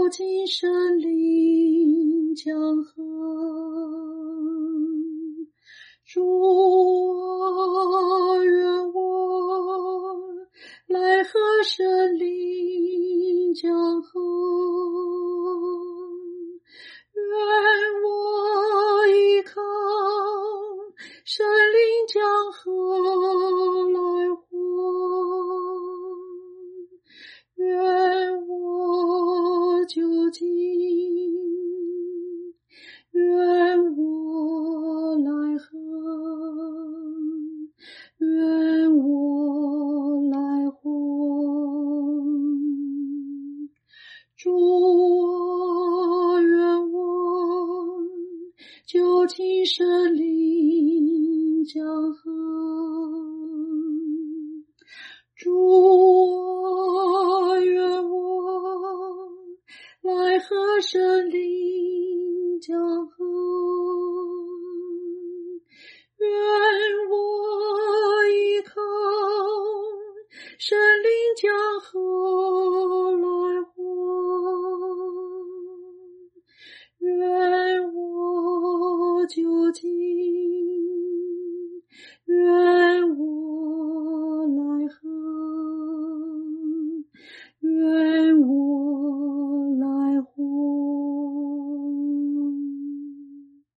就近神灵江河。主啊，愿我来和神灵江河，愿我依靠神灵江河来活，愿我就近，愿我来和，愿我来活。主啊，愿我就近神灵江河。主啊，愿我来和神灵江河，愿